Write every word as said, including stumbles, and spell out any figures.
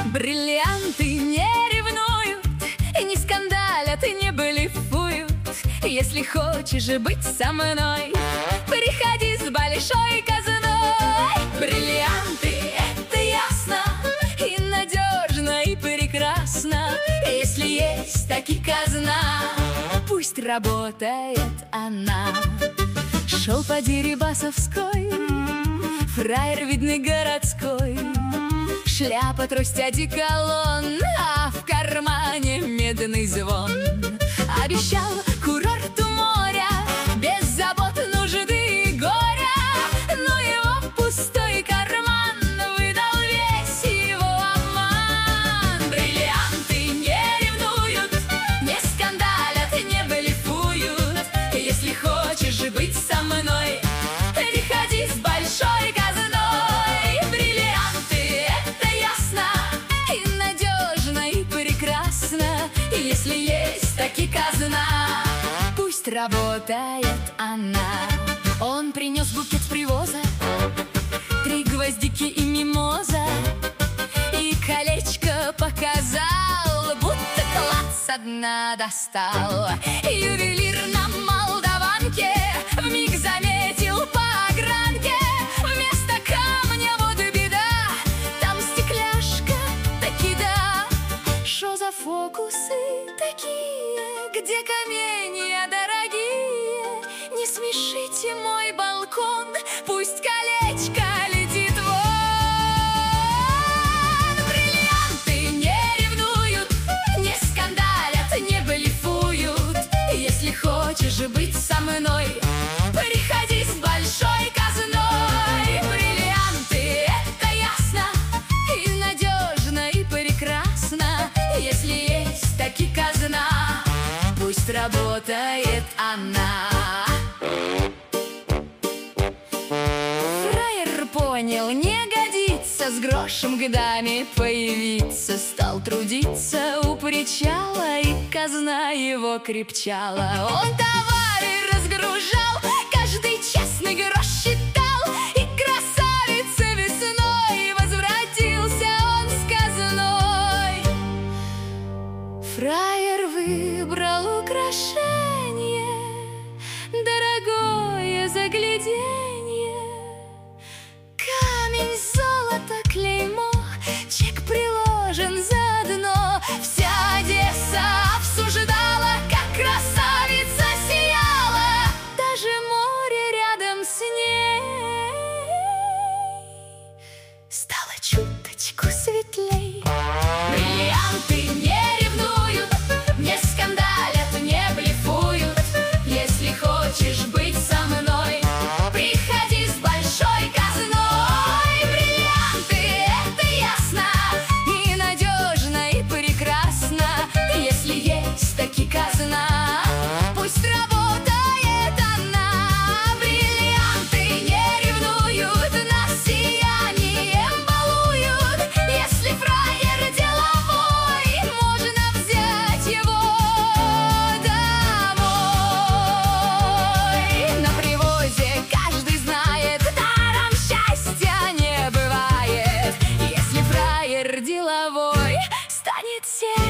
Бриллианты не ревнуют, не скандалят, не блефуют. Если хочешь быть со мной, приходи с большой казной. Бриллианты — это ясно, и надежно, и прекрасно. Если есть таки казна, пусть работает она. Шел по Дерибасовской фраер, видный, городской. Шляпа, трость, одеколон, а в кармане медный звон. Обещал курорт у моря, без забот, нужды и горя. Но его пустой карман выдал весь его обман. Бриллианты не ревнуют, не скандалят, не блефуют. Если хочешь быть со мной, приходи с большой казной. Бриллианты — это ясно, и надежно, и прекрасно. Если есть таки казна, пусть работает она. Он принес букет с привоза, три гвоздики и мимоза, и колечко показал, будто клад со дна достал. Ювелир на Молдаванке вмиг заметил по огранке: вместо камня вот беда, там стекляшка таки да. Шо за фокусы такие, где каменья дорогие? Не смешите мой балкон, пусть колечко летит вон. Бриллианты не ревнуют, не скандалят, не блефуют. Если хочешь быть со мной, приходи с большой казной. Бриллианты — это ясно, и надежно, и прекрасно. Если есть таки казна, пусть работает она. Фраер понял, не годится с грошем годами появиться. Стал трудиться у причала, и казна его крепчала. Он товары разгружал, каждый честный грош считал, и красавица весной возвратился он с казной. Фраер выбрал украшение, дорогое загляденье. Камень, золото, клеймо, чек приложен заодно. Вся Одесса обсуждала, как красавица сияла. Даже море рядом с ней стало чуточку светлей. Бриллианты не ревнуют, не скандалят, не блефуют. Если хочешь быть со мной, приходи с большой казной. Бриллианты — это ясно, и надежно, и прекрасно. Если есть таки казна, пусть работает она. Бриллианты не ревнуют, нас сиянием балуют. Если фраер деловой, можно взять его домой. На привозе каждый знает, даром счастья не бывает. Если фраер деловой, станет всем